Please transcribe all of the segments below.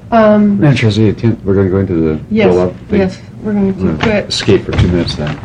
Madam Trustee, we're going to go into the roll-up thing. Yes, we're going to quit. Escape for 2 minutes then.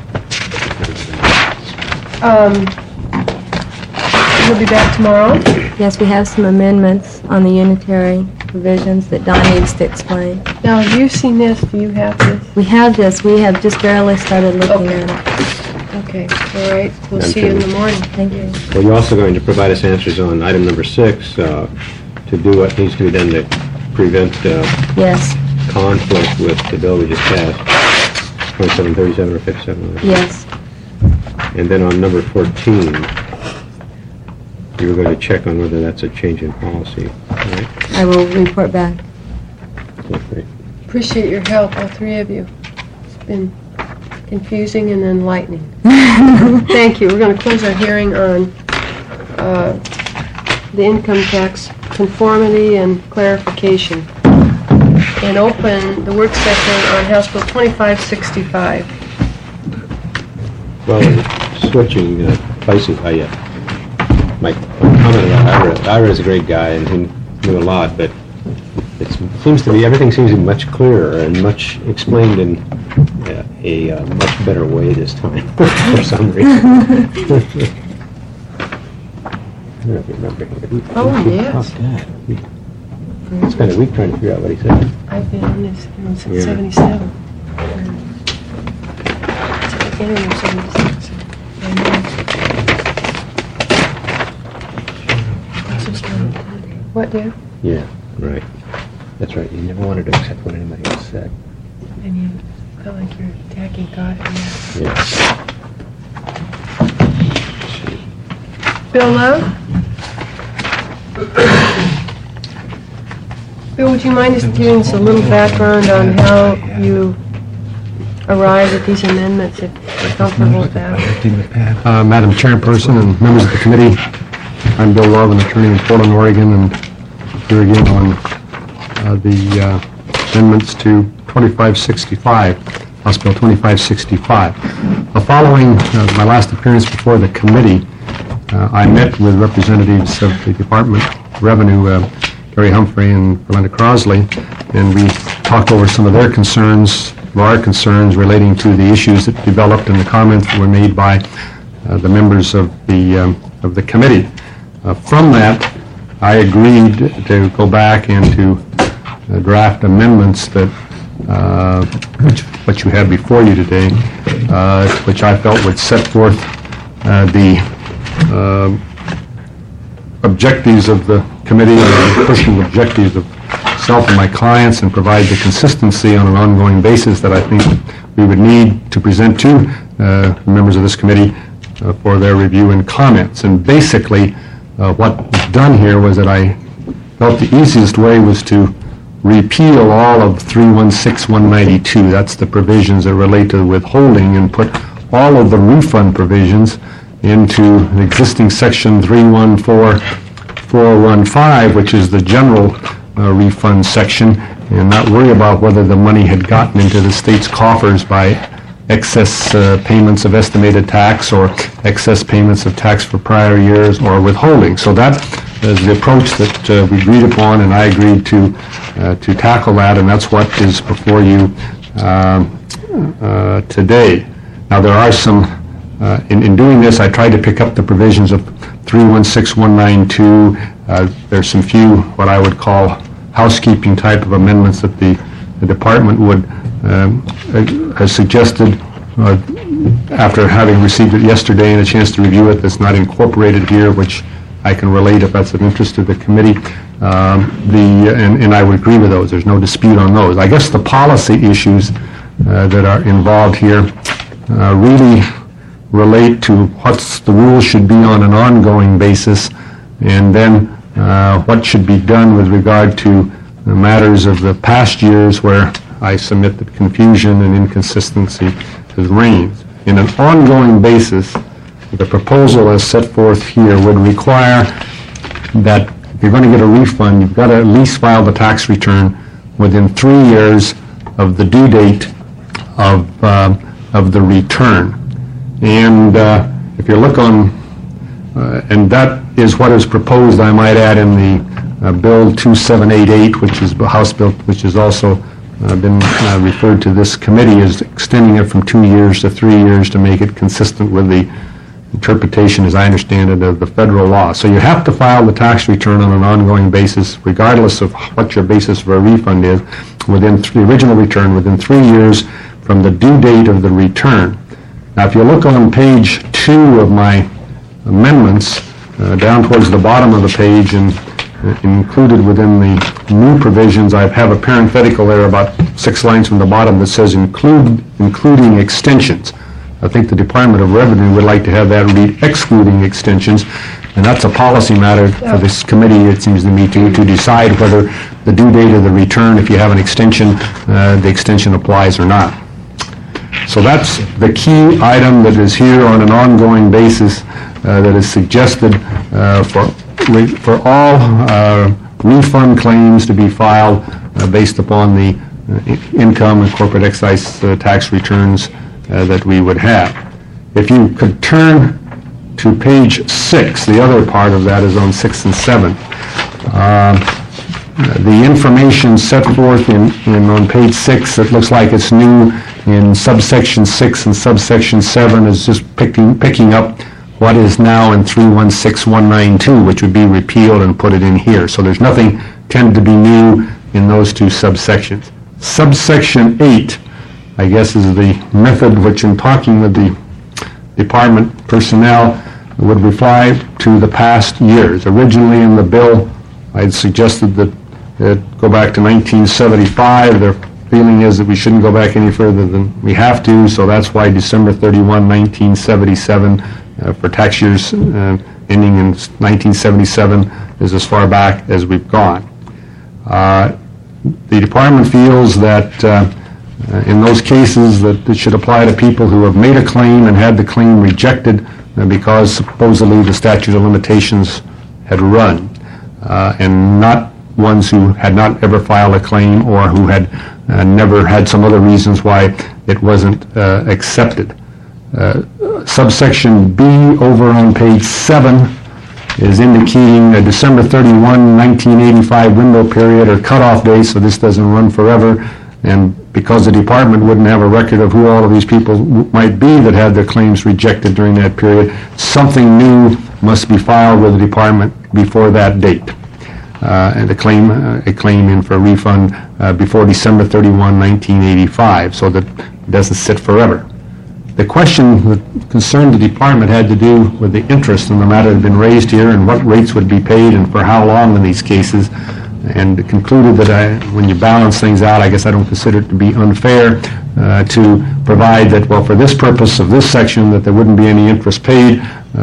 We'll be back tomorrow. Yes, we have some amendments on the unitary provisions that Don needs to explain. Now, have you seen this? Do you have this? We have this. We have just barely started looking at it. Okay, all right. We'll see you in the morning. Thank you. Well, you're also going to provide us answers on item number 6 to do what needs to be done to prevent Yes, conflict with the bill we just passed, 2737 or 57. yes. And then on number 14, you were going to check on whether that's a change in policy, right? I will report back. Okay. Appreciate your help, all three of you. It's been confusing and enlightening. Thank you. We're going to close our hearing on the income tax conformity and clarification and open the work session on House Bill 2565. Well, switching places, my comment about Ira is a great guy and he knew a lot, but it seems to me everything seems to be much clearer and much explained in a much better way this time for some reason. I don't remember. Oh, yes. Oh, God. I spent a week trying to figure out what he said. I've been on this since 77. Beginning of 76. What, dear? Yeah, right. That's right. You never wanted to accept what anybody else said. And you felt like you're attacking God. Yeah. Bill Love? Bill, would you mind just giving us a little background on how you arrived at these amendments, if you're comfortable with that? Madam Chairperson and members of the committee, I'm Bill Love, an attorney in Portland, Oregon, and here again on the amendments to 2565, House Bill 2565. Following my last appearance before the committee, I met with representatives of the Department of Revenue, Gary Humphrey and Belinda Crosley, and we talked over some of their concerns, our concerns relating to the issues that developed and the comments that were made by the members of the committee. From that, I agreed to go back and to draft amendments that what you have before you today, which I felt would set forth the objectives of the committee and the personal objectives of self and my clients, and provide the consistency on an ongoing basis that I think we would need to present to members of this committee for their review and comments. And basically, what was done here was that I felt the easiest way was to repeal all of 316192. That's the provisions that relate to withholding, and put all of the refund provisions into the existing section 314415, which is the general refund section, and not worry about whether the money had gotten into the state's coffers by excess payments of estimated tax or excess payments of tax for prior years or withholding. So that is the approach that we agreed upon, and I agreed to tackle that, and that's what is before you today. Now, there are some, in doing this, I tried to pick up the provisions of 316192. There's some few, what I would call housekeeping type of amendments that the department would has suggested after having received it yesterday and a chance to review it, that's not incorporated here, which I can relate if that's of interest to the committee. And I would agree with those. There's no dispute on those. I guess the policy issues that are involved here really relate to what the rules should be on an ongoing basis, and then what should be done with regard to the matters of the past years where I submit that confusion and inconsistency has reigned. In an ongoing basis, the proposal as set forth here would require that if you're going to get a refund, you've got to at least file the tax return within 3 years of the due date of the return. And if you look on, and that is what is proposed, I might add, in the Bill 2788, which is House Bill, which has also been referred to this committee, is extending it from 2 years to 3 years to make it consistent with the interpretation, as I understand it, of the federal law. So you have to file the tax return on an ongoing basis, regardless of what your basis for a refund is, within the original return, within 3 years from the due date of the return. Now, if you look on page 2 of my amendments, down towards the bottom of the page, and included within the new provisions, I have a parenthetical there about 6 lines from the bottom that says including extensions. I think the Department of Revenue would like to have that read excluding extensions, and that's a policy matter for this committee, it seems to me, to decide whether the due date of the return, if you have an extension, the extension applies or not. So that's the key item that is here on an ongoing basis that is suggested for all refund claims to be filed based upon the income and corporate excise tax returns that we would have. If you could turn to page 6, the other part of that is on 6 and 7. The information set forth on page 6, it looks like it's new in subsection 6 and subsection 7 is just picking up what is now in 316192, which would be repealed and put it in here. So there's nothing tended to be new in those 2 subsections. Subsection 8, I guess, is the method which, in talking with the department personnel, would reply to the past years. Originally in the bill, I had suggested that it go back to 1975. Their feeling is that we shouldn't go back any further than we have to, so that's why December 31, 1977, for tax years ending in 1977 is as far back as we've gone. The department feels that in those cases that it should apply to people who have made a claim and had the claim rejected because supposedly the statute of limitations had run, and not ones who had not ever filed a claim or who had never had some other reasons why it wasn't accepted. Subsection B over on page 7 is indicating a December 31, 1985 window period or cutoff date, so this doesn't run forever. And because the department wouldn't have a record of who all of these people might be that had their claims rejected during that period, something new must be filed with the department before that date. And a claim in for a refund before December 31, 1985, so that it doesn't sit forever. The question that concerned the department had to do with the interest in the matter that had been raised here and what rates would be paid and for how long in these cases, and concluded that when you balance things out, I guess I don't consider it to be unfair to provide that, well, for this purpose of this section, that there wouldn't be any interest paid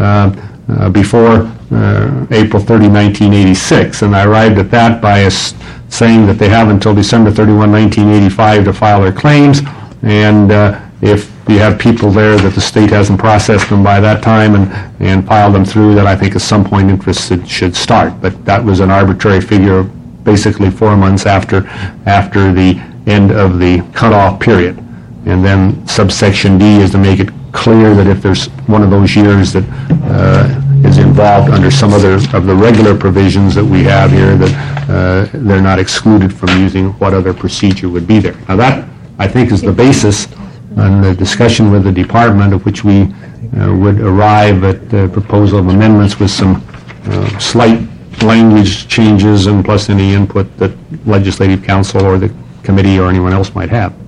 before April 30, 1986. And I arrived at that by saying that they have until December 31, 1985 to file their claims, and if you have people there that the state hasn't processed them by that time and filed them through, that I think at some point interest should start. But that was an arbitrary figure, basically 4 months after the end of the cutoff period. And then subsection D is to make it clear that if there's one of those years that is involved under some other of the regular provisions that we have here, that they're not excluded from using what other procedure would be there. Now that, I think, is the basis on the discussion with the department, of which we would arrive at the proposal of amendments with some slight language changes and plus any input that legislative council or the committee or anyone else might have.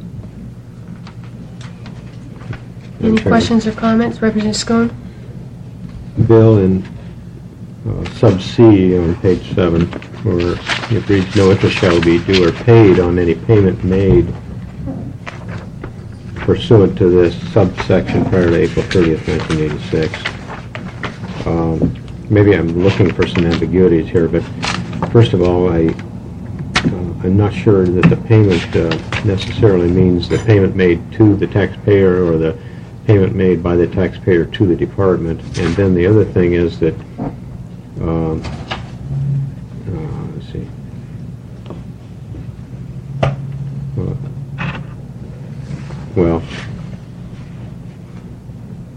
Any questions or comments? Representative Scone? Bill, in sub C on page 7, where it reads, no interest shall be due or paid on any payment made pursuant to this subsection prior to April 30th, 1986. Maybe I'm looking for some ambiguities here, but first of all, I'm not sure that the payment necessarily means the payment made to the taxpayer or the payment made by the taxpayer to the department. And then the other thing is that, let's see. Well,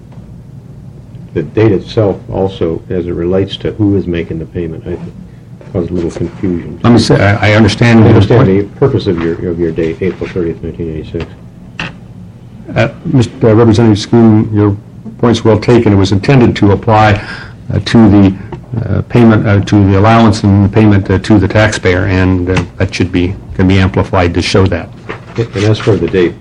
the date itself also, as it relates to who is making the payment, caused a little confusion. Let me say, I understand. I understand the purpose of your date, April 30th, 1986. Mr. Representative Schoon, your point's well taken. It was intended to apply to the payment, to the allowance and payment to the taxpayer, and that can be amplified to show that. And as for the date,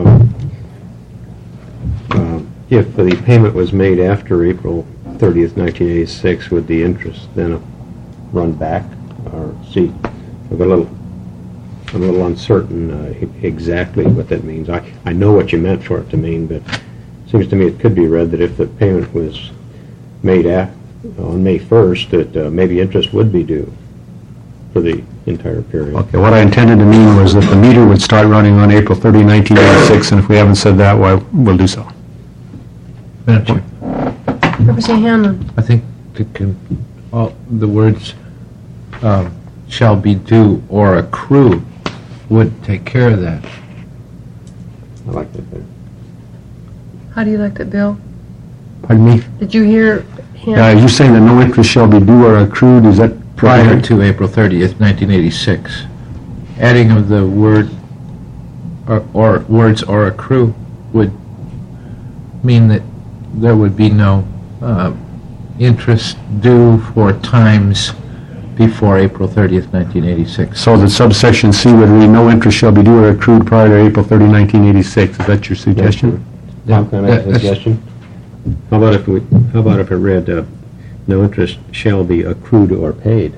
if the payment was made after April 30th, 1986, would the interest then run back? Or see, I'm a little uncertain exactly what that means. I know what you meant for it to mean, but it seems to me it could be read that if the payment was made on May 1st, that maybe interest would be due for the entire period. Okay, what I intended to mean was that the meter would start running on April 30, 1986, and if we haven't said that, well, we'll do so. Madam Chair, Representative Hanlon. I think the words shall be due or accrue would take care of that. I like that better. How do you like that, Bill? Pardon me? Did you hear him? You're saying that no interest shall be due or accrued, is that Prior to April 30th, 1986. Adding of the word or words or accrue would mean that there would be no interest due for times before April 30th, 1986. So that subsection C would read, no interest shall be due or accrued prior to April 30, 1986. Is that your suggestion? Tom, can I have a suggestion? How about if it read, no interest shall be accrued or paid?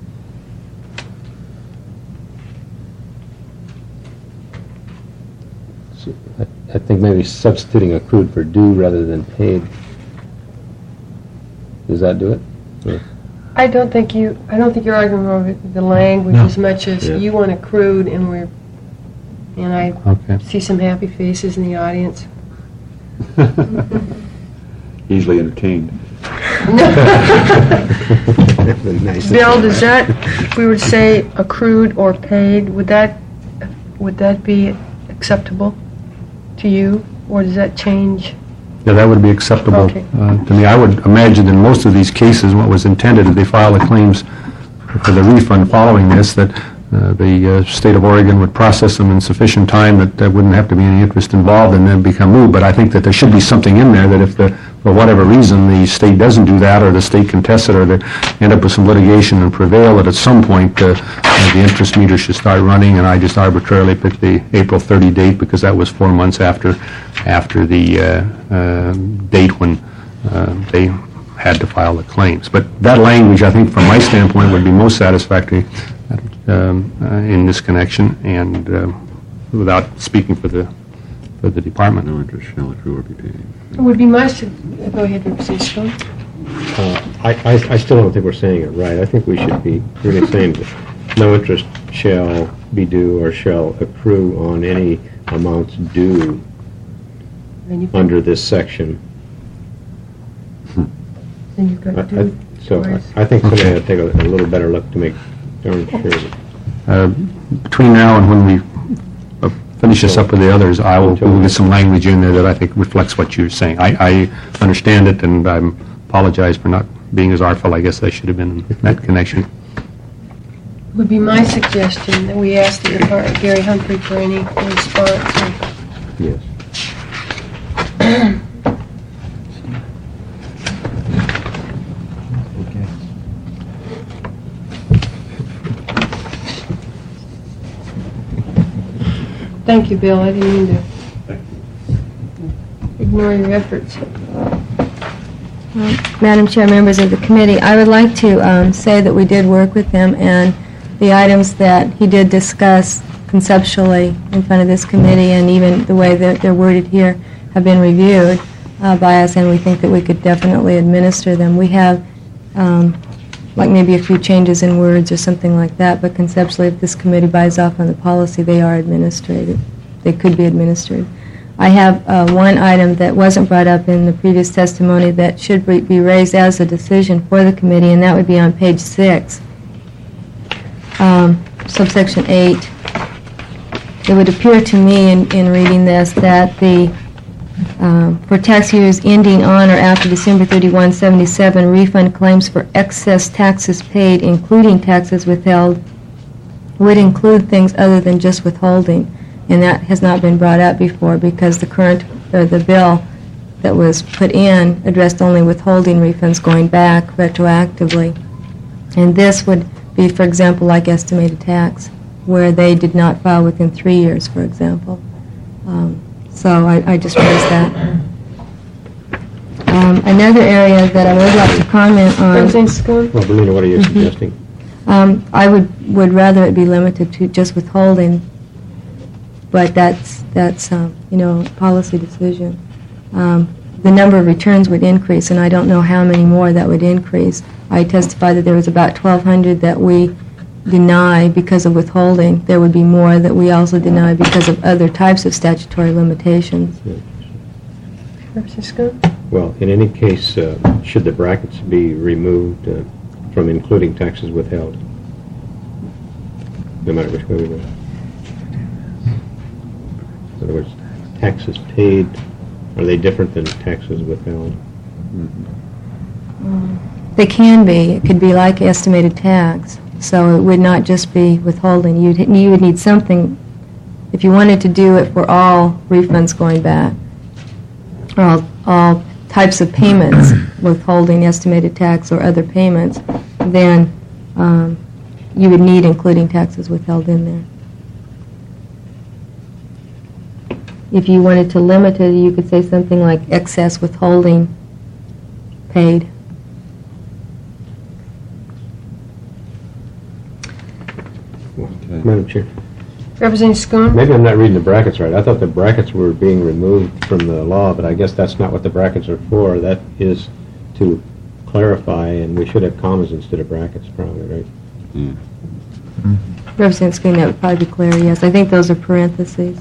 So I think maybe substituting accrued for due rather than paid. Does that do it? Or? I don't think you're arguing over the language as much as you want accrued, and I see some happy faces in the audience. Easily entertained. Bill, does that, if we were to say accrued or paid, would that be acceptable to you, or does that change? Yeah, that would be acceptable Okay. to me. I would imagine in most of these cases, what was intended, if they file the claims for the refund following this, that the state of Oregon would process them in sufficient time that there wouldn't have to be any interest involved and then become moot. But I think that there should be something in there that if for whatever reason the state doesn't do that, or the state contests it, or they end up with some litigation and prevail, that at some point the interest meter should start running. And I just arbitrarily picked the April 30 date because that was 4 months after the date when they had to file the claims. But that language, I think, from my standpoint, would be most satisfactory in this connection, and without speaking for the department. No interest shall accrue or be paid. It would be my go ahead, Representative Schoen. I still don't think we're saying it right. I think we should be really saying that no interest shall be due or shall accrue on any amounts due under this section. Then you've got due. So I think somebody ought to take a little better look to make darn sure that Between now and when we finish this up with the others, we'll get some language in there that I think reflects what you're saying. I understand it, and I apologize for not being as artful. I guess I should have been in that connection. Would be my suggestion that we ask the Department, Gary Humphrey, for any response. yes. Thank you, Bill. I didn't mean to ignore your efforts. Madam Chair, members of the committee, I would like to say that we did work with him, and the items that he did discuss conceptually in front of this committee, and even the way that they're worded here, have been reviewed by us, and we think that we could definitely administer them. We have like maybe a few changes in words or something like that, but conceptually, if this committee buys off on the policy, they are administrated. They could be administered. I have one item that wasn't brought up in the previous testimony that should be raised as a decision for the committee, and that would be on page 6, subsection 8. It would appear to me in reading this that the For tax years ending on or after December 31, 77, refund claims for excess taxes paid, including taxes withheld, would include things other than just withholding. And that has not been brought up before because the bill that was put in addressed only withholding refunds going back retroactively. And this would be, for example, like estimated tax, where they did not file within 3 years, for example. So I just raised that. Another area that I would like to comment on. Representative Schoon? Well, Belina, what are you suggesting? I would rather it be limited to just withholding, but that's a policy decision. The number of returns would increase, and I don't know how many more that would increase. I testified that there was about 1,200 that we deny because of withholding. There would be more that we also deny because of other types of statutory limitations. Representative Schoon? Well, in any case, should the brackets be removed from including taxes withheld? No matter which way we go. In other words, taxes paid, are they different than taxes withheld? They can be. It could be like estimated tax. So it would not just be withholding. You would need something, if you wanted to do it for all refunds going back, or all types of payments, withholding, estimated tax, or other payments, then you would need including taxes withheld in there. If you wanted to limit it, you could say something like excess withholding paid. Madam Chair. Representative Schoon? Maybe I'm not reading the brackets right. I thought the brackets were being removed from the law, but I guess that's not what the brackets are for. That is to clarify, and we should have commas instead of brackets, probably, right? Representative Schoon, that would probably be clear, yes. I think those are parentheses.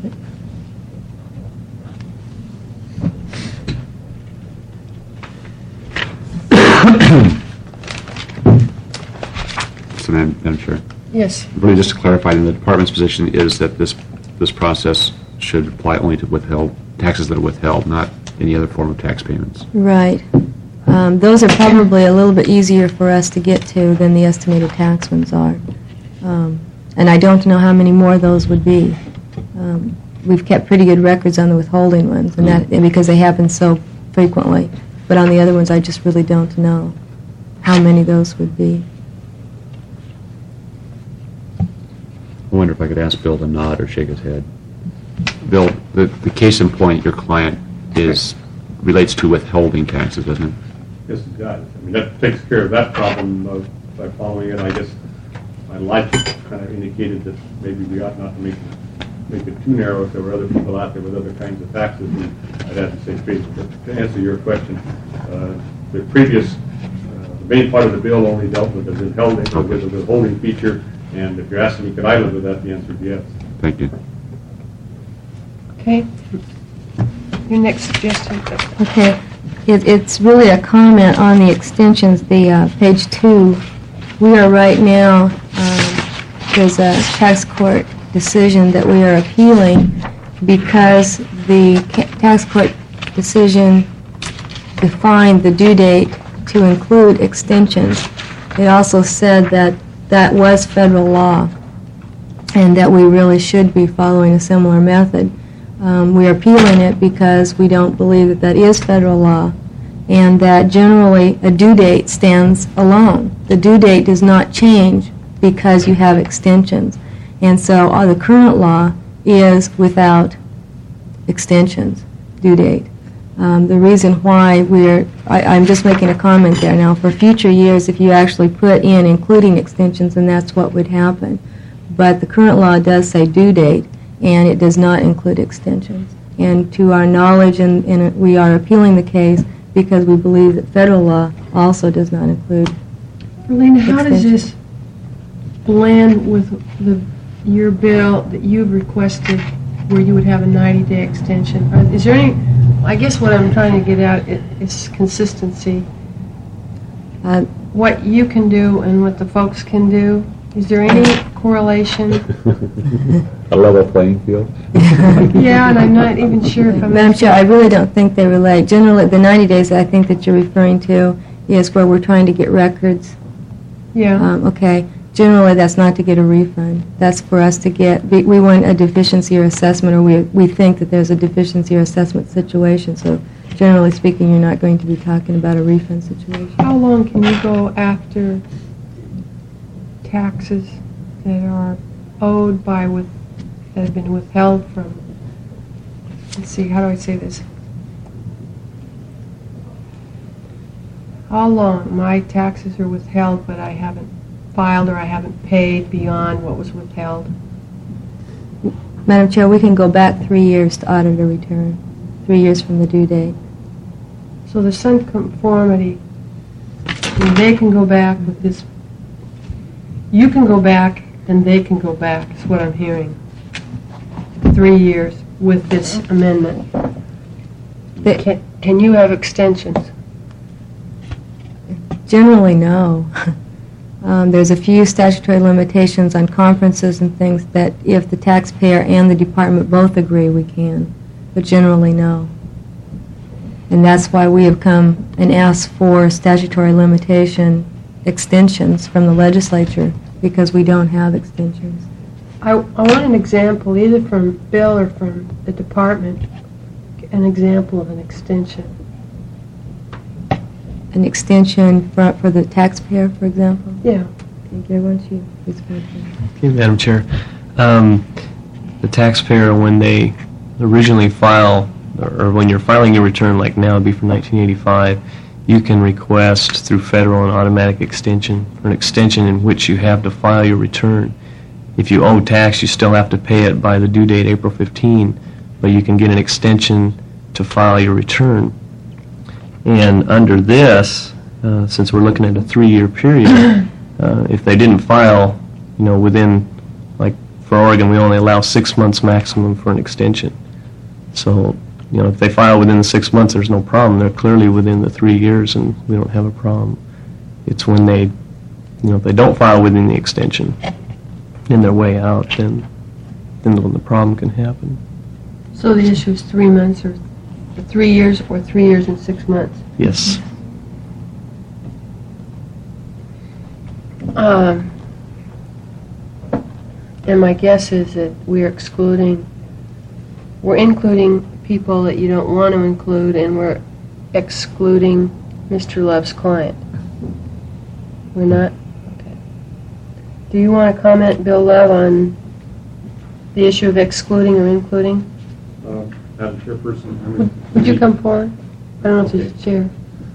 So, Madam Chair, Yes. really just to clarify, the department's position is that this process should apply only to taxes that are withheld, not any other form of tax payments. Right. Those are probably a little bit easier for us to get to than the estimated tax ones are. And I don't know how many more those would be. We've kept pretty good records on the withholding ones, and because they happen so frequently. But on the other ones, I just really don't know how many those would be. I wonder if I could ask Bill to nod or shake his head. Bill, the case in point, your client relates to withholding taxes, doesn't it? Yes, it does. I mean, that takes care of that problem by following it. I guess my logic kind of indicated that maybe we ought not to make it too narrow if there were other people out there with other kinds of taxes. And I'd have to say, to answer your question, the previous, the main part of the bill only dealt with the withholding feature. And if you're asking me, could I live with that, the answer is yes. Thank you. Okay. Your next suggestion. Okay. It's really a comment on the extensions, the page 2. We are right now, there's a tax court decision that we are appealing because the tax court decision defined the due date to include extensions. It also said that was federal law and that we really should be following a similar method. We are appealing it because we don't believe that is federal law and that generally a due date stands alone. The due date does not change because you have extensions. And so the current law is without extensions, due date. The reason why I'm just making a comment there now. For future years, if you actually put in including extensions, then that's what would happen. But the current law does say due date, and it does not include extensions. And to our knowledge, and we are appealing the case because we believe that federal law also does not include Lena, how does this blend with your bill that you've requested where you would have a 90-day extension? Is there any, I guess what I'm trying to get at is consistency. What you can do and what the folks can do. Is there any correlation? A level playing field? Yeah, and I'm not even sure if I'm... Madam Chair, I really don't think they relate. Generally, the 90 days I think that you're referring to is where we're trying to get records. Yeah. Okay. Generally, that's not to get a refund. That's for us to get, we want a deficiency or assessment, or we think that there's a deficiency or assessment situation. So generally speaking, you're not going to be talking about a refund situation. How long can you go after taxes that are owed by that have been withheld from, let's see, how do I say this? How long my taxes are withheld but I haven't filed or I haven't paid beyond what was withheld? Madam Chair, we can go back 3 years to audit a return, 3 years from the due date. So there's some conformity. And they can go back with this. You can go back and they can go back, is what I'm hearing. 3 years with this amendment. Can you have extensions? Generally, no. There's a few statutory limitations on conferences and things that if the taxpayer and the department both agree, we can. But generally, no. And that's why we have come and asked for statutory limitation extensions from the legislature, because we don't have extensions. I want an example, either from Bill or from the department, an example of an extension. An extension for the taxpayer, for example? Yeah. Okay, Gary, why don't you please go ahead. Okay, Madam Chair. The taxpayer, when they originally file, or when you're filing your return, like now, it'd be for 1985, you can request through federal an automatic extension, or an extension in which you have to file your return. If you owe tax, you still have to pay it by the due date, April 15, but you can get an extension to file your return. And under this, since we're looking at a 3-year period, if they didn't file, within, like for Oregon, we only allow 6 months maximum for an extension. So, if they file within the 6 months, there's no problem. They're clearly within the 3 years, and we don't have a problem. It's when they, if they don't file within the extension, in their way out, then when the problem can happen. So the issue is 3 months, or 3 years, or 3 years and 6 months? Yes. And my guess is that we're including people that you don't want to include, and we're excluding Mr. Love's client. We're not? Okay. Do you want to comment, Bill Love, on the issue of excluding or including? Madam Chairperson, Would you come forward? I don't know if there's a chair.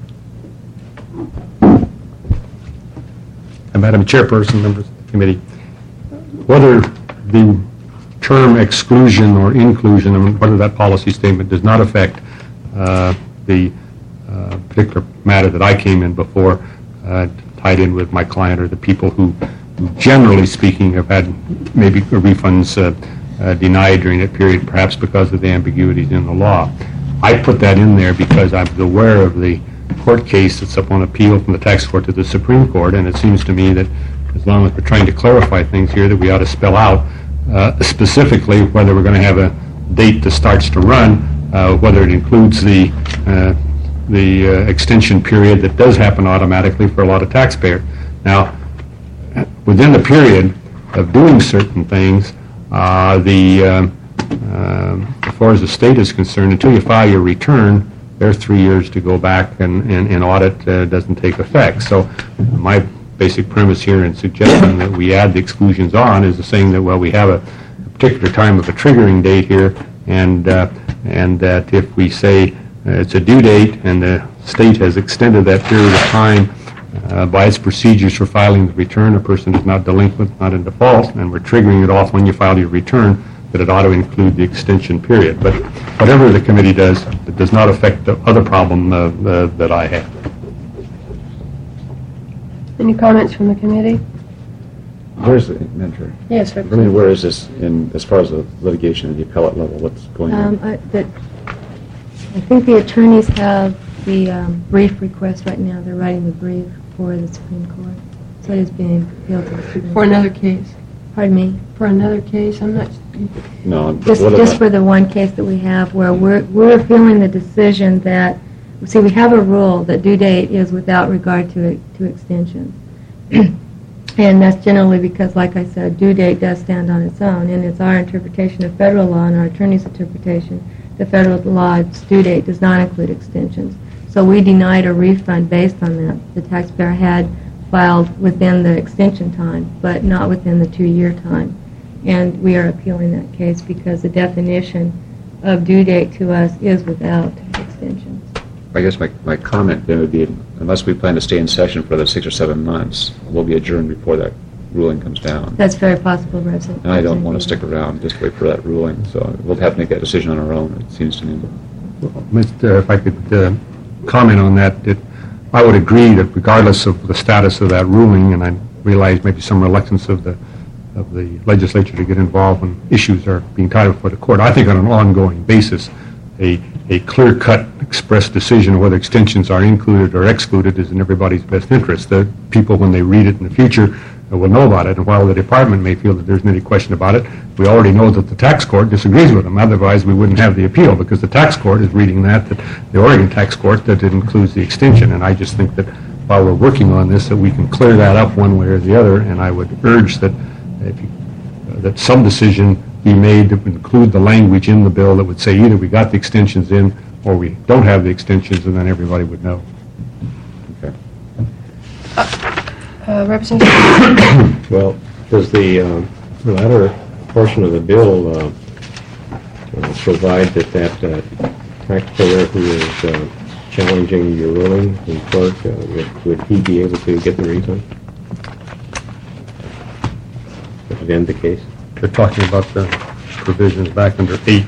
Madam Chairperson, members of the committee, whether the term exclusion or inclusion, and whether that policy statement does not affect the particular matter that I came in before, tied in with my client or the people who generally speaking have had maybe refunds denied during that period, perhaps because of the ambiguities in the law. I put that in there because I was aware of the court case that's up on appeal from the tax court to the Supreme Court, and it seems to me that as long as we're trying to clarify things here, that we ought to spell out specifically whether we're going to have a date that starts to run, whether it includes the extension period that does happen automatically for a lot of taxpayers. Now, within the period of doing certain things, as far as the state is concerned, until you file your return, there's 3 years to go back and audit doesn't take effect. So my basic premise here in suggesting that we add the exclusions on is the saying that, well, we have a particular time of a triggering date here, and that if we say it's a due date and the state has extended that period of time by its procedures for filing the return, a person is not delinquent, not in default, and we're triggering it off when you file your return, that it ought to include the extension period. But whatever the committee does, it does not affect the other problem that I have. Any comments from the committee? Where's the mentor? Yes, sir. I mean, where is this as far as the litigation at the appellate level? What's going on? I think the attorneys have the brief request right now. They're writing the brief for the Supreme Court. So it is being appealed to the commission. For another case? Pardon me? For another case? I'm not, No. Just for the one case that we have where we're appealing the decision that, see, we have a rule that due date is without regard to extensions. And that's generally because, like I said, due date does stand on its own, and it's our interpretation of federal law and our attorney's interpretation that federal law's due date does not include extensions. So we denied a refund based on that. The taxpayer had filed within the extension time, but not within the 2-year time. And we are appealing that case because the definition of due date to us is without extensions. I guess my comment then would be, unless we plan to stay in session for the 6 or 7 months, we'll be adjourned before that ruling comes down. That's very possible, Representative. And I don't want to stick around just to wait for that ruling, so we'll have to make that decision on our own, it seems to me. If I could comment on that, I would agree that regardless of the status of that ruling, and I realize maybe some reluctance of the legislature to get involved when issues are being tied before the court, I think on an ongoing basis, a clear-cut express decision of whether extensions are included or excluded is in everybody's best interest. The people, when they read it in the future, will know about it, and while the department may feel that there isn't any question about it, we already know that the tax court disagrees with them. Otherwise, we wouldn't have the appeal, because the tax court is reading that the Oregon tax court, that it includes the extension. And I just think that while we're working on this, that we can clear that up one way or the other, and I would urge that that some decision be made to include the language in the bill that would say either we got the extensions in or we don't have the extensions, and then everybody would know. Okay. Representative? Well, does the latter portion of the bill provide that taxpayer who is challenging your ruling in court, would he be able to get the refund? Would it end the case? They're talking about the provisions back under 8.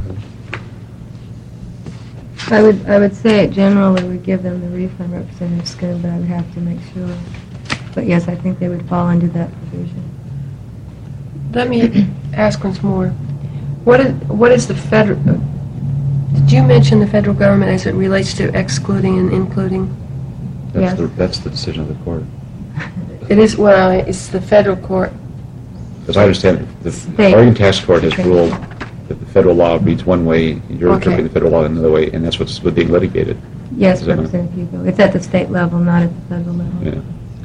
I would say it generally would give them the refund, Representative Skinner, but I would have to make sure. But yes, I think they would fall under that provision. Let me ask once more. What is the federal... Did you mention the federal government as it relates to excluding and including? Yes. That's the decision of the court. It is, well, it's the federal court. As I understand it, the State. Oregon tax court has ruled that the federal law reads one way, you're Okay. interpreting the federal law another way, and that's what's being litigated. Yes, Is that right? Representative Hugo. It's at the state level, not at the federal level. Yeah.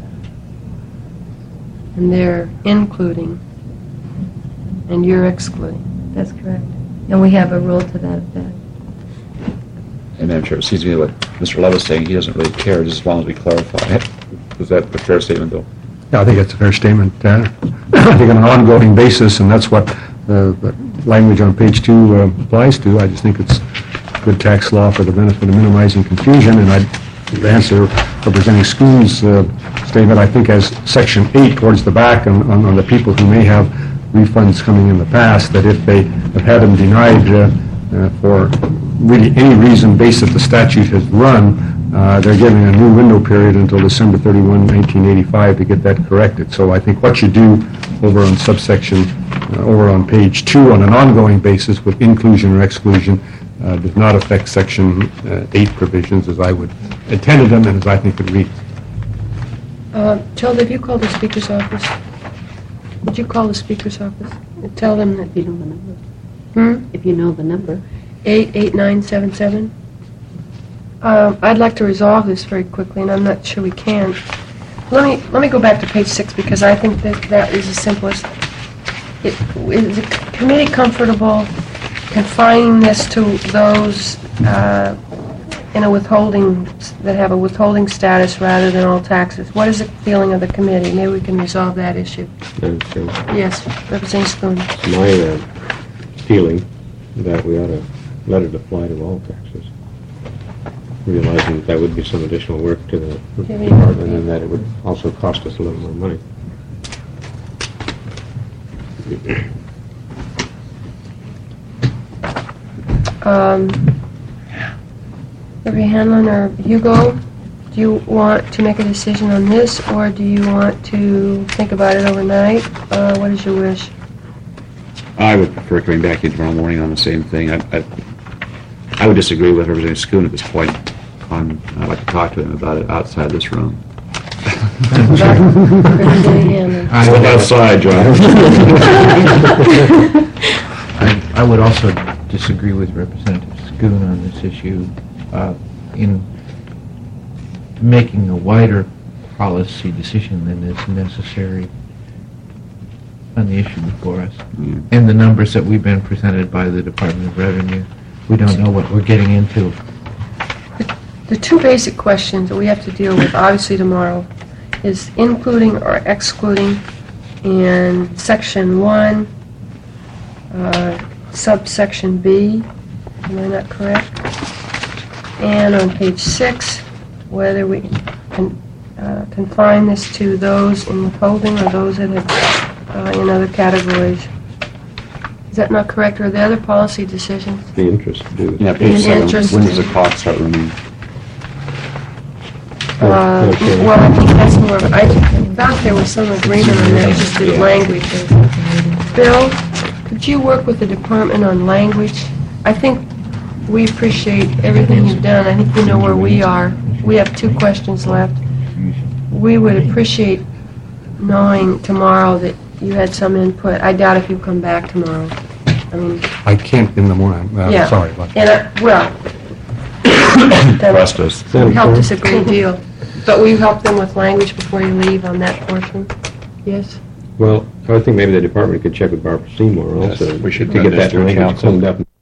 And they're including, and you're excluding. That's correct. And we have a rule to that effect. And Madam Chair, it seems to me what Mr. Love is saying, he doesn't really care, just as long as we clarify it. Is that a fair statement, Bill? Yeah, I think that's a fair statement. I think on an ongoing basis, and that's what the language on page 2 applies to. I just think it's good tax law for the benefit of minimizing confusion, and I'd answer Representing Schoon's statement, I think, as Section 8 towards the back on the people who may have refunds coming in the past, that if they have had them denied for really any reason based that the statute has run, they're given a new window period until December 31, 1985 to get that corrected. So I think what you do over on subsection, over on page 2 on an ongoing basis with inclusion or exclusion does not affect Section 8 provisions as I would intended them and as I think it reads. Tilda, have you called the Speaker's office? Would you call the Speaker's office and tell them that... If you know the number. If you know the number. 88977? I'd like to resolve this very quickly, and I'm not sure we can. Let me go back to page 6, because I think that is the simplest. Is the committee comfortable confining this to those in a withholding, that have a withholding status rather than all taxes? What is the feeling of the committee? Maybe we can resolve that issue. Yes, Representative Schoon. It's my feeling that we ought to let it apply to all taxes, realizing that would be some additional work to the department and that it would also cost us a little more money. Reverend Hanlon or Hugo, do you want to make a decision on this, or do you want to think about it overnight? What is your wish? I would prefer coming back in tomorrow morning on the same thing. I would disagree with Representative Schoon at this point. I'd like to talk to him about it outside this room. Look outside, John. I would also disagree with Representative Schoon on this issue in making a wider policy decision than is necessary on the issue before us. And the numbers that we've been presented by the Department of Revenue, we don't know what we're getting into. The two basic questions that we have to deal with, obviously tomorrow, is including or excluding in Section 1, subsection B. Am I not correct? And on page 6, whether we can confine this to those in withholding or those that have in other categories. Is that not correct? Or are there other policy decisions? The interest to do. Yeah, page In 7, interest. when does the clock start running? Well, I think that's more of, I thought there was some agreement on that, just the language. Bill, could you work with the department on language? I think we appreciate everything you've done. I think we know where we are. We have 2 questions left. We would appreciate knowing tomorrow that you had some input. I doubt if you come back tomorrow. I mean, I can't in the morning. yeah. Sorry about that. And, well, Trust us. that helped us a great deal. But will you help them with language before you leave on that portion? Yes? Well, I would think maybe the department could check with Barbara Seymour Yes, also. we should to run get this that through language council. cleaned up.